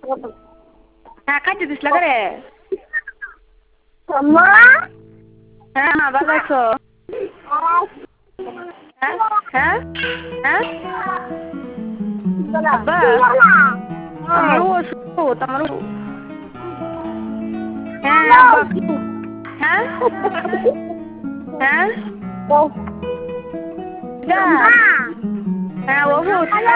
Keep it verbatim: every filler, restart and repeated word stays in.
হ্যাঁ খাইতে দিসলা করে হ্যাঁ মা ভালো আছো হ্যাঁ হ্যাঁ হ্যাঁ আব্বা আমারও ওষুধ আমারও হ্যাঁ আব্বা হ্যাঁ হ্যাঁ হ্যাঁ ওষুধ